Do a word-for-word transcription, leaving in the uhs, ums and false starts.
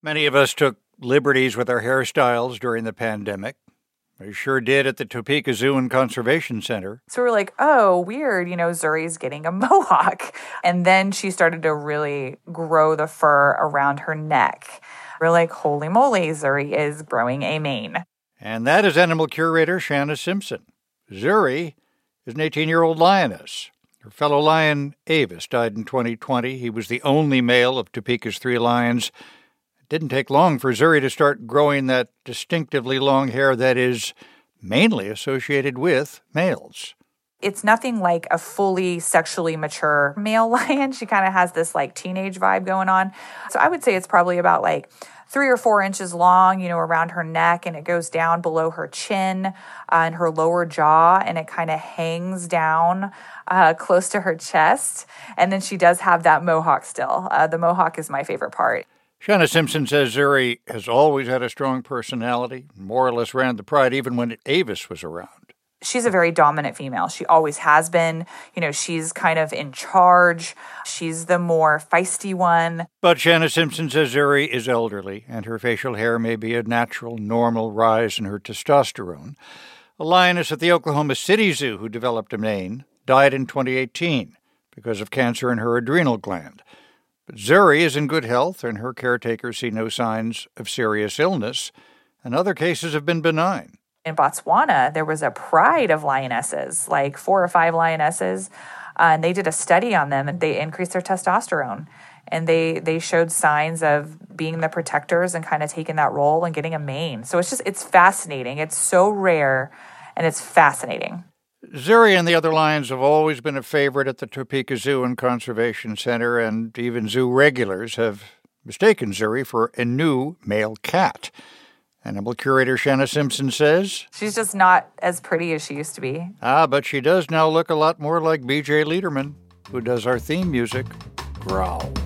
Many of us took liberties with our hairstyles during the pandemic. We sure did at the Topeka Zoo and Conservation Center. So we're like, oh, weird, you know, Zuri's getting a mohawk. And then she started to really grow the fur around her neck. We're like, holy moly, Zuri is growing a mane. And that is animal curator Shanna Simpson. Zuri is an eighteen-year-old lioness. Her fellow lion, Avis, died in twenty twenty. He was the only male of Topeka's three lions. It didn't take long for Zuri to start growing that distinctively long hair that is mainly associated with males. It's nothing like a fully sexually mature male lion. She kind of has this like teenage vibe going on. So I would say it's probably about like three or four inches long, you know, around her neck, and it goes down below her chin uh, and her lower jaw, and it kind of hangs down uh, close to her chest. And then she does have that mohawk still. Uh, the mohawk is my favorite part. Shanna Simpson says Zuri has always had a strong personality, more or less ran the pride even when Avis was around. She's a very dominant female. She always has been. You know, she's kind of in charge. She's the more feisty one. But Shanna Simpson says Zuri is elderly, and her facial hair may be a natural, normal rise in her testosterone. A lioness at the Oklahoma City Zoo who developed a mane died in twenty eighteen because of cancer in her adrenal gland. But Zuri is in good health, and her caretakers see no signs of serious illness, and other cases have been benign. In Botswana, there was a pride of lionesses, like four or five lionesses, uh, and they did a study on them, and they increased their testosterone. And they they showed signs of being the protectors and kind of taking that role and getting a mane. So it's just, it's fascinating. It's so rare, and it's fascinating. Zuri and the other lions have always been a favorite at the Topeka Zoo and Conservation Center, and even zoo regulars have mistaken Zuri for a new male cat. Animal curator Shanna Simpson says, she's just not as pretty as she used to be. Ah, but she does now look a lot more like B J Liederman, who does our theme music, Growl.